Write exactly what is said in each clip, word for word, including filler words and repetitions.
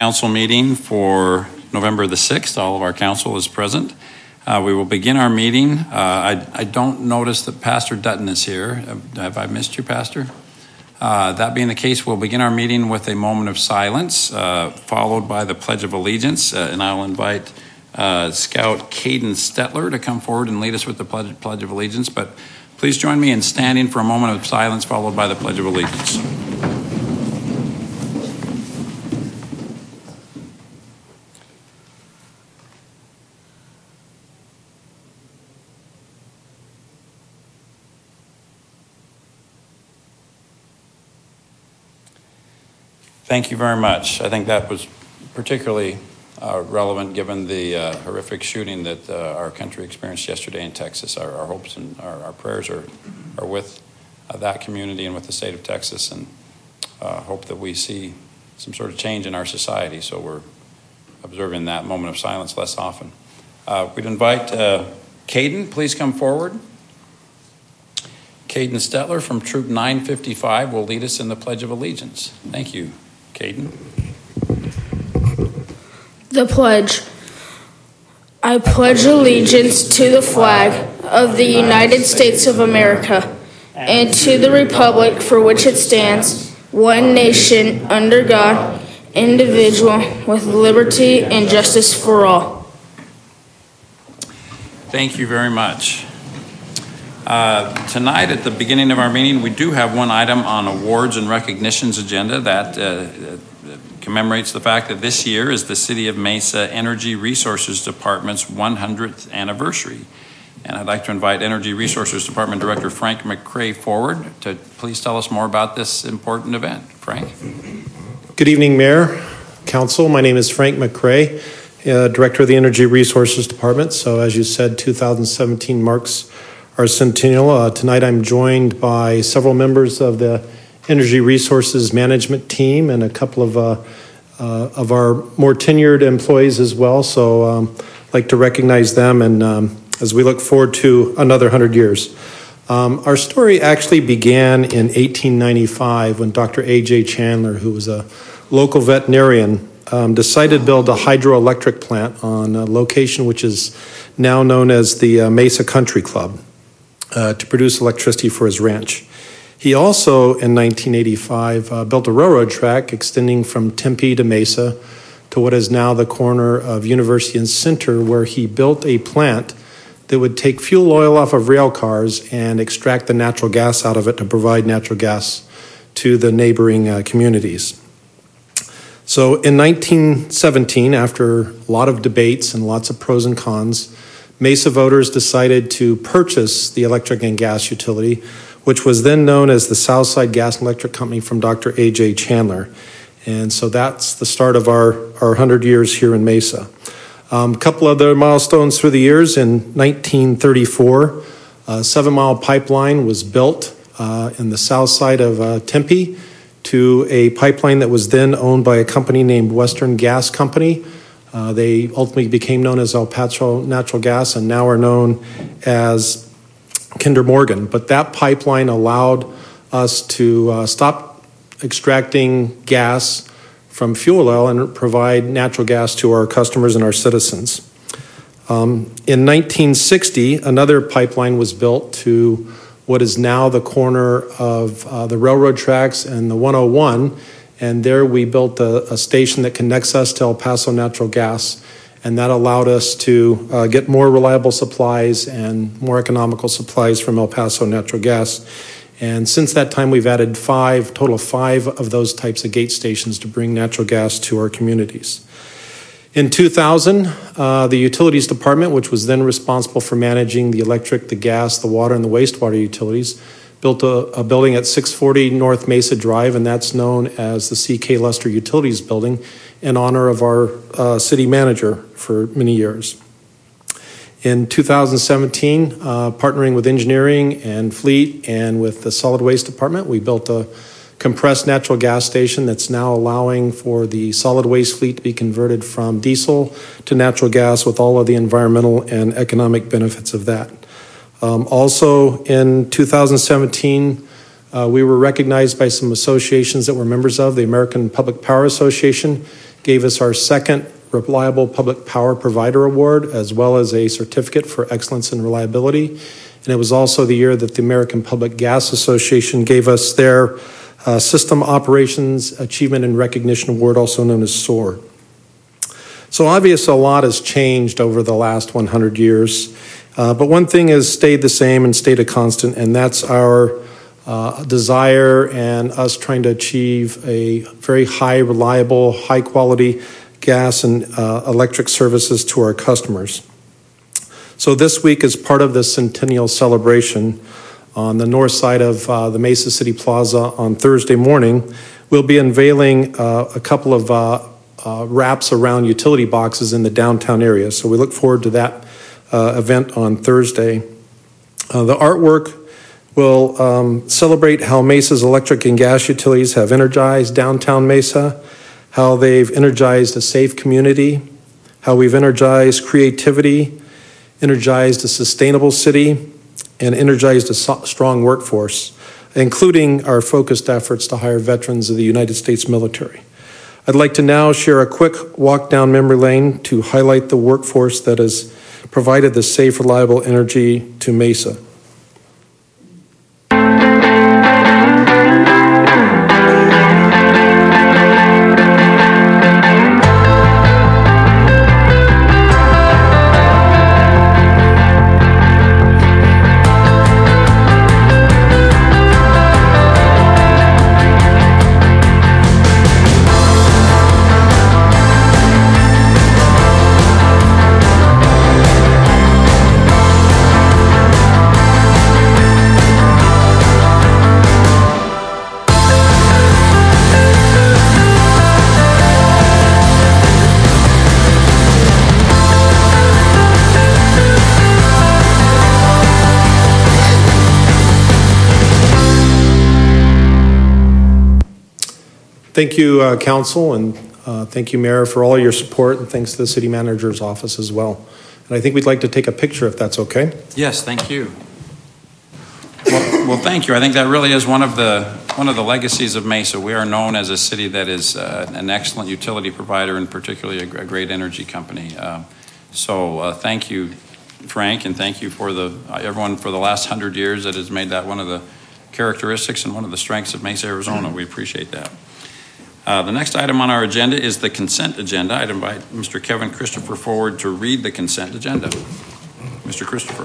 Council meeting for November the sixth. All of our council is present. Uh, we will begin our meeting. Uh, I, I don't notice that Pastor Dutton is here. Have I missed you, Pastor? Uh, that being the case, we'll begin our meeting with a moment of silence, uh, followed by the Pledge of Allegiance, uh, and I'll invite uh, Scout Caden Stetler to come forward and lead us with the Pledge, Pledge of Allegiance. But please join me in standing for a moment of silence, followed by the Pledge of Allegiance. Thank you very much. I think that was particularly uh, relevant given the uh, horrific shooting that uh, our country experienced yesterday in Texas. Our, our hopes and our, our prayers are, are with uh, that community and with the state of Texas, and uh, hope that we see some sort of change in our society, so we're observing that moment of silence less often. Uh, we'd invite uh, Caden, please come forward. Caden Stetler from Troop nine fifty-five will lead us in the Pledge of Allegiance. Thank you. Caden. The Pledge. I pledge allegiance to the flag of the United States of America and to the republic for which it stands, one nation, under God, indivisible, with liberty and justice for all. Thank you very much. Uh, tonight at the beginning of our meeting, we do have one item on awards and recognitions agenda that uh, commemorates the fact that this year is the City of Mesa Energy Resources Department's one hundredth anniversary. And I'd like to invite Energy Resources Department Director Frank McCray forward to please tell us more about this important event. Frank. Good evening, Mayor, Council. My name is Frank McCray, uh, Director of the Energy Resources Department. So as you said, two thousand seventeen marks our centennial. Uh, tonight I'm joined by several members of the Energy Resources Management team and a couple of uh, uh, of our more tenured employees as well. So um, I'd like to recognize them, and um, as we look forward to another one hundred years. Um, our story actually began in eighteen ninety-five when Doctor A J Chandler, who was a local veterinarian, um, decided to build a hydroelectric plant on a location which is now known as the uh, Mesa Country Club. Uh, to produce electricity for his ranch. He also, in nineteen eighty-five, uh, built a railroad track extending from Tempe to Mesa to what is now the corner of University and Center, where he built a plant that would take fuel oil off of rail cars and extract the natural gas out of it to provide natural gas to the neighboring uh, communities. So in nineteen seventeen, after a lot of debates and lots of pros and cons, Mesa voters decided to purchase the electric and gas utility, which was then known as the Southside Gas and Electric Company from Doctor A J Chandler. And so that's the start of our, our one hundred years here in Mesa. Um, a couple other milestones through the years. In nineteen thirty-four, a seven-mile pipeline was built uh, in the south side of uh, Tempe to a pipeline that was then owned by a company named Western Gas Company. Uh, they ultimately became known as El Paso Natural Gas and now are known as Kinder Morgan. But that pipeline allowed us to uh, stop extracting gas from fuel oil and provide natural gas to our customers and our citizens. Um, in nineteen sixty, another pipeline was built to what is now the corner of uh, the railroad tracks and the one oh one. And there we built a, a station that connects us to El Paso Natural Gas, and that allowed us to uh, get more reliable supplies and more economical supplies from El Paso Natural Gas. And since that time, we've added five, total of five of those types of gate stations to bring natural gas to our communities. In two thousand, uh, the Utilities Department, which was then responsible for managing the electric, the gas, the water, and the wastewater utilities, built a, a building at six forty North Mesa Drive, and that's known as the C K Luster Utilities Building in honor of our uh, city manager for many years. In two thousand seventeen, uh, partnering with engineering and fleet and with the solid waste department, we built a compressed natural gas station that's now allowing for the solid waste fleet to be converted from diesel to natural gas with all of the environmental and economic benefits of that. Um, also in two thousand seventeen, uh, we were recognized by some associations that we're members of, the American Public Power Association gave us our second Reliable Public Power Provider Award, as well as a certificate for excellence in reliability. And it was also the year that the American Public Gas Association gave us their uh, System Operations Achievement and Recognition Award, also known as SOAR. So obviously a lot has changed over the last one hundred years, uh, but one thing has stayed the same and stayed a constant, and that's our uh, desire and us trying to achieve a very high, reliable, high quality gas and uh, electric services to our customers. So this week, as part of the centennial celebration on the north side of uh, the Mesa City Plaza on Thursday morning, we'll be unveiling uh, a couple of uh, uh, wraps around utility boxes in the downtown area. So we look forward to that uh, event on Thursday. Uh, the artwork will um, celebrate how Mesa's electric and gas utilities have energized downtown Mesa, how they've energized a safe community, how we've energized creativity, energized a sustainable city, and energized a so- strong workforce, including our focused efforts to hire veterans of the United States military. I'd like to now share a quick walk down memory lane to highlight the workforce that has provided the safe, reliable energy to Mesa. Thank you, uh, Council, and uh, thank you, Mayor, for all your support, and thanks to the City Manager's office as well. And I think we'd like to take a picture, if that's okay. Yes, thank you. Well, well, thank you. I think that really is one of the one of the legacies of Mesa. We are known as a city that is uh, an excellent utility provider, and particularly a, a great energy company. Uh, so uh, thank you, Frank, and thank you for the uh, everyone for the last hundred years that has made that one of the characteristics and one of the strengths of Mesa, Arizona. We appreciate that. Uh, the next item on our agenda is the consent agenda. I'd invite Mister Kevin Christopher forward to read the consent agenda. Mister Christopher.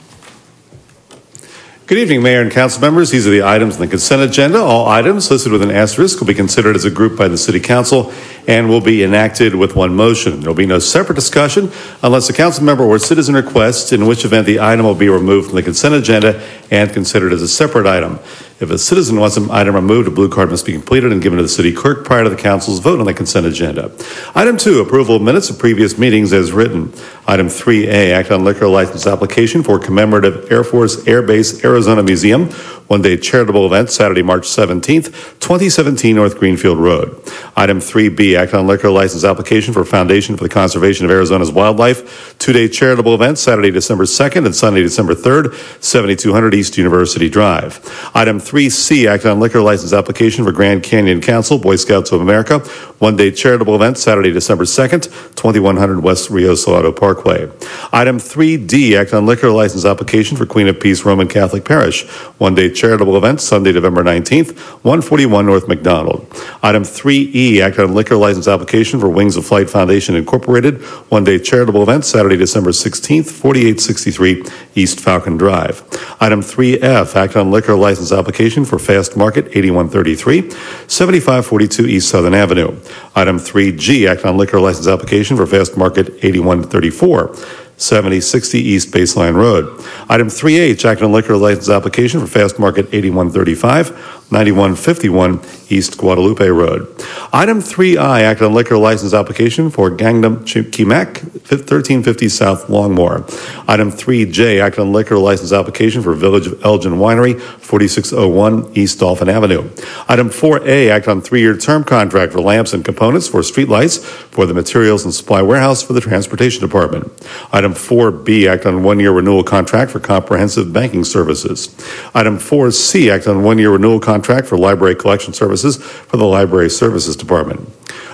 Good evening, Mayor and Council members. These are the items on the consent agenda. All items listed with an asterisk will be considered as a group by the City Council and will be enacted with one motion. There will be no separate discussion unless a council member or citizen requests, in which event the item will be removed from the consent agenda and considered as a separate item. If a citizen wants an item removed, a blue card must be completed and given to the city clerk prior to the council's vote on the consent agenda. Item two, approval of minutes of previous meetings as written. Item three A, act on liquor license application for commemorative Air Force Air Base Arizona Museum, one-day charitable event, Saturday, March seventeenth, twenty seventeen, North Greenfield Road. Item three B, act on liquor license application for Foundation for the Conservation of Arizona's Wildlife, two-day charitable event, Saturday, December second and Sunday, December third, seventy-two hundred East University Drive. Item three C, act on liquor license application for Grand Canyon Council, Boy Scouts of America, one-day charitable event, Saturday, December second, twenty-one hundred West Rio Salado Parkway. Item three D, act on liquor license application for Queen of Peace Roman Catholic Parish, one-day charitable event, Sunday, November nineteenth, one forty-one North McDonald. Item three E, act on liquor license application for Wings of Flight Foundation Incorporated, one-day charitable event, Saturday, December sixteenth, forty-eight sixty-three East Falcon Drive. Item three F, act on liquor license application for Fast Market, eighty-one thirty-three, seventy-five forty-two East Southern Avenue. Item three G, act on liquor license application for Fast Market, eighty-one thirty-four, seventy sixty East Baseline Road. Item three H, act on liquor license application for Fast Market, eighty-one thirty-five, ninety-one fifty-one East Guadalupe Road. Item three I, act on liquor license application for Gangnam Kimak, thirteen fifty South Longmore. Item three J, act on liquor license application for Village of Elgin Winery, forty-six oh one East Dolphin Avenue. Item four A, act on three-year term contract for lamps and components for streetlights for the Materials and Supply Warehouse for the Transportation Department. Item four B, act on one-year renewal contract for comprehensive banking services. Item four C, act on one-year renewal contract for library collection services for the Library Services Department.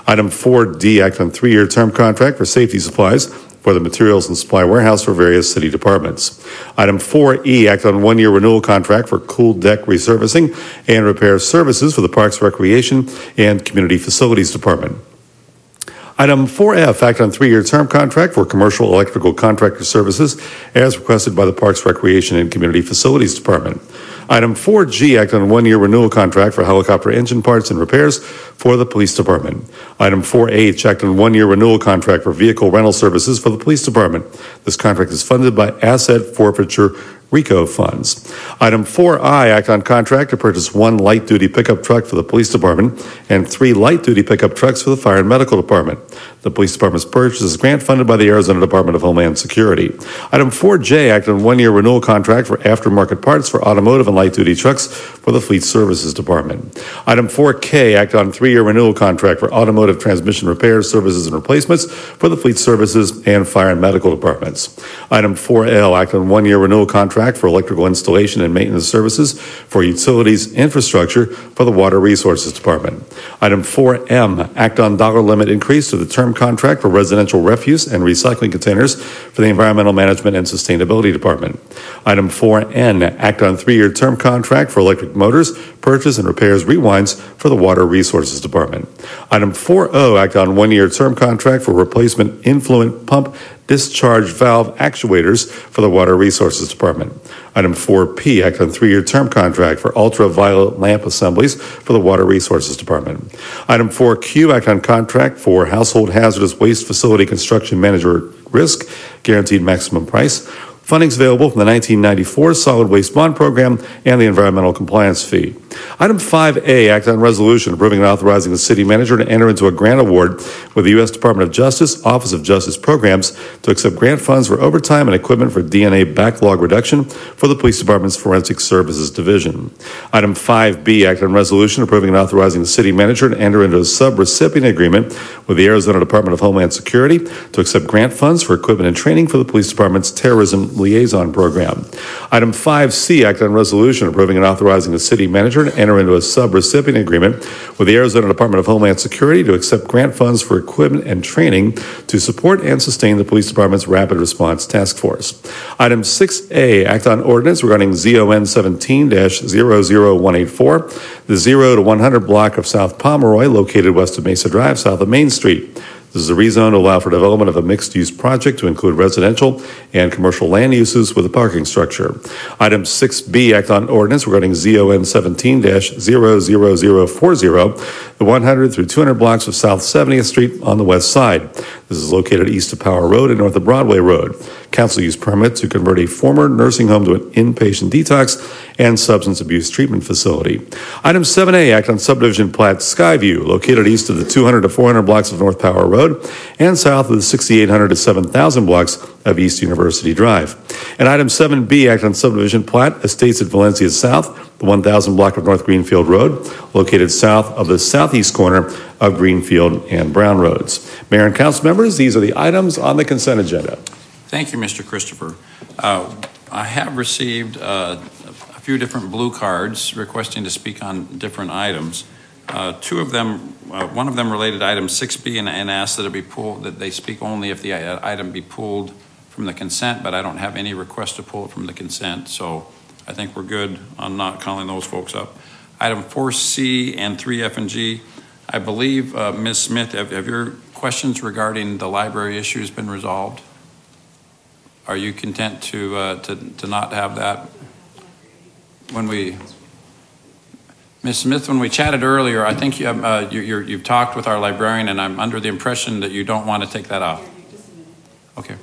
Item four D, act on three-year term contract for safety supplies for the materials and supply warehouse for various city departments. Item four E, act on one-year renewal contract for cool deck resurfacing and repair services for the Parks, Recreation, and Community Facilities Department. Item four F, act on three-year term contract for commercial electrical contractor services as requested by the Parks, Recreation, and Community Facilities Department. Item four G, act on one-year renewal contract for helicopter engine parts and repairs for the Police Department. Item four H, act on one-year renewal contract for vehicle rental services for the Police Department. This contract is funded by Asset Forfeiture RICO funds. Item four I, act on contract to purchase one light-duty pickup truck for the Police Department and three light-duty pickup trucks for the Fire and Medical Department. The Police Department's purchase is grant funded by the Arizona Department of Homeland Security. Item four J, act on one-year renewal contract for aftermarket parts for automotive and light-duty trucks for the Fleet Services Department. Item four K, act on three-year renewal contract for automotive transmission repairs, services, and replacements for the Fleet Services and Fire and Medical Departments. Item four L, act on one-year renewal contract for electrical installation and maintenance services for utilities infrastructure for the Water Resources Department. Item four M, act on dollar limit increase to the term contract for residential refuse and recycling containers for the Environmental Management and Sustainability Department. Item four N, act on three-year term contract for electric motors, purchase and repairs rewinds for the Water Resources Department. Item four O, act on one-year term contract for replacement influent pump discharge valve actuators for the Water Resources Department. Item four P, act on three-year term contract for ultraviolet lamp assemblies for the Water Resources Department. Item four Q, act on contract for household hazardous waste facility construction manager risk, guaranteed maximum price. Funding is available from the nineteen ninety-four Solid Waste Bond Program and the Environmental Compliance Fee. Item five A, act on resolution approving and authorizing the city manager to enter into a grant award with the U S Department of Justice, Office of Justice Programs to accept grant funds for overtime and equipment for D N A backlog reduction for the Police Department's Forensic Services Division. Item five B, act on resolution approving and authorizing the city manager to enter into a sub-recipient agreement with the Arizona Department of Homeland Security to accept grant funds for equipment and training for the Police Department's Terrorism Liaison Program. Item five C, act on resolution approving and authorizing the city manager to enter into a sub-recipient agreement with the Arizona Department of Homeland Security to accept grant funds for equipment and training to support and sustain the Police Department's Rapid Response Task Force. Item six A, act on ordinance regarding Z O N seventeen dash zero zero one eight four, the zero to one hundred block of South Pomeroy located west of Mesa Drive, south of Main Street. This is a rezone to allow for development of a mixed-use project to include residential and commercial land uses with a parking structure. Item six B, act on ordinance regarding Z O N seventeen dash zero zero zero four zero, the one hundred through two hundred blocks of South seventieth Street on the west side. This is located east of Power Road and north of Broadway Road. Council use permit to convert a former nursing home to an inpatient detox and substance abuse treatment facility. Item seven A, act on subdivision plat Skyview, located east of the two hundred to four hundred blocks of North Power Road and south of the sixty-eight hundred to seven thousand blocks of East University Drive. And item seven B, act on subdivision plat Estates at Valencia South, the one thousand block of North Greenfield Road, located south of the southeast corner of Greenfield and Brown Roads. Mayor and council members, these are the items on the consent agenda. Thank you, Mister Christopher. Uh, I have received uh, a few different blue cards requesting to speak on different items. Uh, two of them, uh, one of them related to item six B and, and asked that it be pulled, that they speak only if the item be pulled from the consent, but I don't have any request to pull it from the consent, so I think we're good on not calling those folks up. Item four C and three F and G, I believe, uh, Miz Smith, have, have your questions regarding the library issues been resolved? Are you content to, uh, to, to not have that? When we, Miz Smith, when we chatted earlier, I think you have, uh, you, you're, you've talked with our librarian, and I'm under the impression that you don't want to take that off. Okay.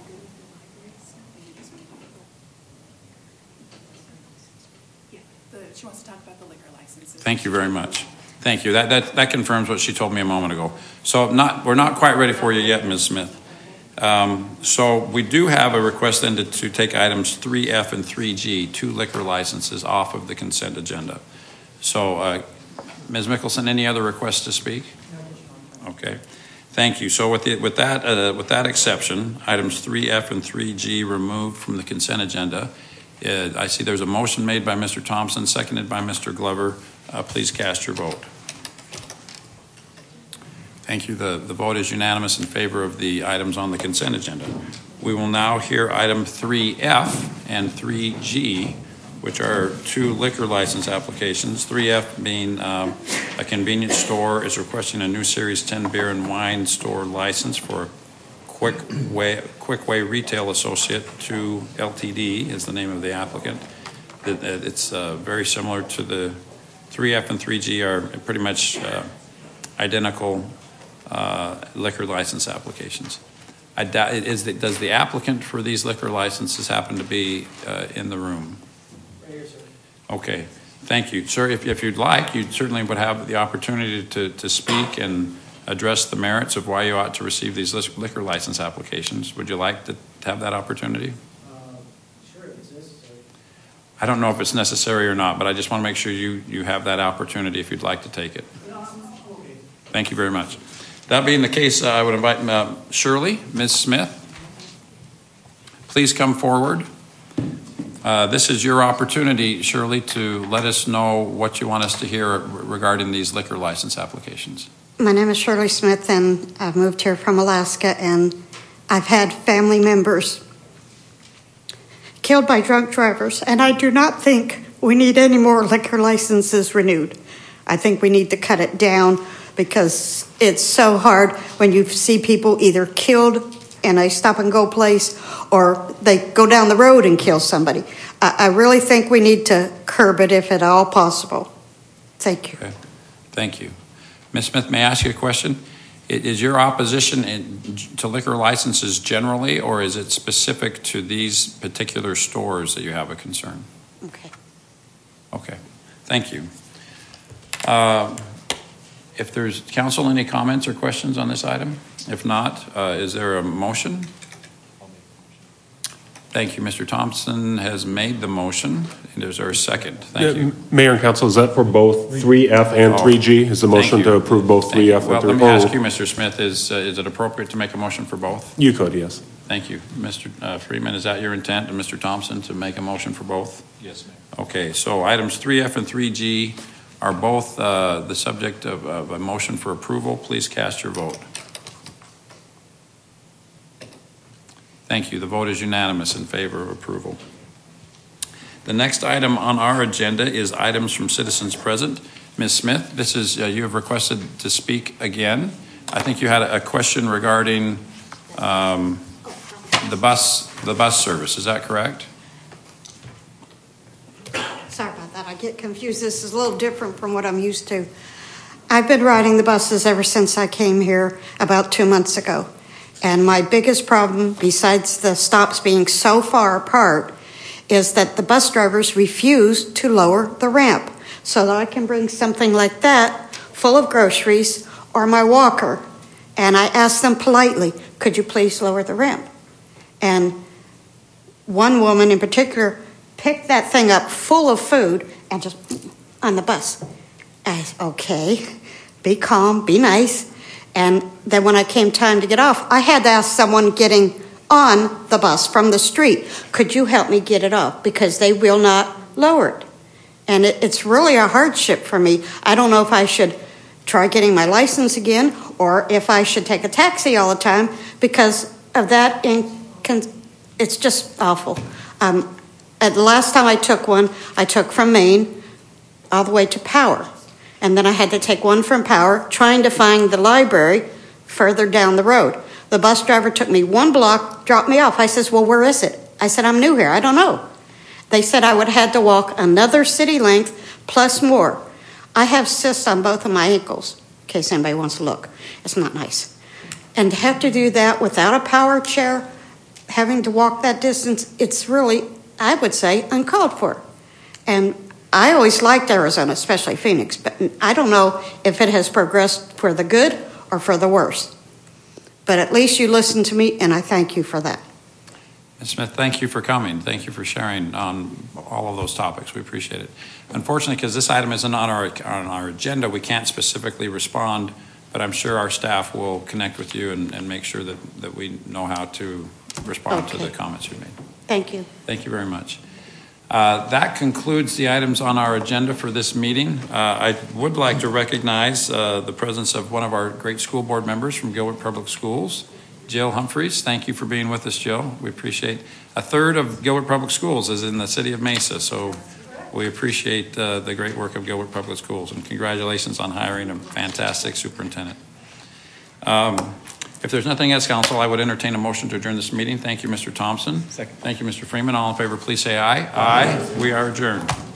She wants to talk about the liquor licenses. Thank you very much. Thank you. That, that, that confirms what she told me a moment ago. So not, we're not quite ready for you yet, Miz Smith. Um, so we do have a request then to, to take items three F and three G, two liquor licenses, off of the consent agenda. So uh, Miz Mickelson, any other requests to speak? Okay. Thank you. So with, the, with, that, uh, with that exception, items three F and three G removed from the consent agenda. Uh, I see there's a motion made by Mister Thompson, seconded by Mister Glover. Uh, please cast your vote. Thank you. The, the vote is unanimous in favor of the items on the consent agenda. We will now hear item three F and three G, which are two liquor license applications. three F being um, a convenience store is requesting a new Series ten beer and wine store license for Quick Way, Quick Way Retail Associate two L T D is the name of the applicant. It, it's uh, very similar to the three F and three G are pretty much uh, identical uh, liquor license applications. I doubt, is the, does the applicant for these liquor licenses happen to be uh, in the room? Right here, sir. Okay, thank you. Sir, if, if you'd like, you certainly would have the opportunity to, to speak and address the merits of why you ought to receive these liquor license applications. Would you like to have that opportunity? Uh, sure, if it's necessary. I don't know if it's necessary or not, but I just want to make sure you, you have that opportunity if you'd like to take it. No, I'm okay. Thank you very much. That being the case, uh, I would invite uh, Shirley, Miz Smith. Please come forward. Uh, this is your opportunity, Shirley, to let us know what you want us to hear regarding these liquor license applications. My name is Shirley Smith, and I've moved here from Alaska, and I've had family members killed by drunk drivers, and I do not think we need any more liquor licenses renewed. I think we need to cut it down because it's so hard when you see people either killed in a stop-and-go place or they go down the road and kill somebody. I, I really think we need to curb it if at all possible. Thank you. Okay. Thank you. Miz Smith, may I ask you a question? Is your opposition in, to liquor licenses generally, or is it specific to these particular stores that you have a concern? Okay. Okay. Thank you. Uh, if there's, council, any comments or questions on this item? If not, uh, is there a motion? Thank you. Mister Thompson has made the motion. And is there a second? Thank yeah, you. Mayor and Council, is that for both three F and Oh, three G? Is the motion to approve both three F well, and three G? Well, let me ask you, Mister Smith, is, uh, is it appropriate to make a motion for both? You could, yes. Thank you. Mister Uh, Freeman, is that your intent, and Mister Thompson, to make a motion for both? Yes, Mayor. Okay, so items three F and three G are both uh, the subject of, of a motion for approval. Please cast your vote. Thank you. The vote is unanimous in favor of approval. The next item on our agenda is items from citizens present. Miz Smith, this is, uh, you have requested to speak again. I think you had a, a question regarding um, the bus, the bus service. Is that correct? Sorry about that. I get confused. This is a little different from what I'm used to. I've been riding the buses ever since I came here about two months ago. And my biggest problem, besides the stops being so far apart, is that the bus drivers refuse to lower the ramp so that I can bring something like that full of groceries or my walker. And I asked them politely, could you please lower the ramp? And one woman in particular picked that thing up full of food and just on the bus. I said, okay, be calm, be nice. And then when I came time to get off, I had to ask someone getting on the bus from the street, could you help me get it off? Because they will not lower it. And it, it's really a hardship for me. I don't know if I should try getting my license again or if I should take a taxi all the time because of that. Incon- it's just awful. Um, at the last time I took one, I took from Maine all the way to Power. And then I had to take one from Power, trying to find the library further down the road. The bus driver took me one block, dropped me off. I says, well, where is it? I said, I'm new here. I don't know. They said I would have to walk another city length plus more. I have cysts on both of my ankles, in case anybody wants to look. It's not nice. And to have to do that without a power chair, having to walk that distance, it's really, I would say, uncalled for. And I always liked Arizona, especially Phoenix, but I don't know if it has progressed for the good or for the worse. But at least you listened to me, and I thank you for that. Miz Smith, thank you for coming. Thank you for sharing on all of those topics. We appreciate it. Unfortunately, because this item isn't on our on our agenda, we can't specifically respond, but I'm sure our staff will connect with you and, and make sure that, that we know how to respond Okay. to the comments you made. Thank you. Thank you very much. Uh, that concludes the items on our agenda for this meeting. Uh, I would like to recognize uh, the presence of one of our great school board members from Gilbert Public Schools, Jill Humphreys. Thank you for being with us, Jill. We appreciate. A third of Gilbert Public Schools is in the city of Mesa, so we appreciate uh, the great work of Gilbert Public Schools, and congratulations on hiring a fantastic superintendent. Um, if there's nothing else, council, I would entertain a motion to adjourn this meeting. Thank you, Mister Thompson. Second. Thank you, Mister Freeman. All in favor, please say aye. Aye. Aye. We are adjourned.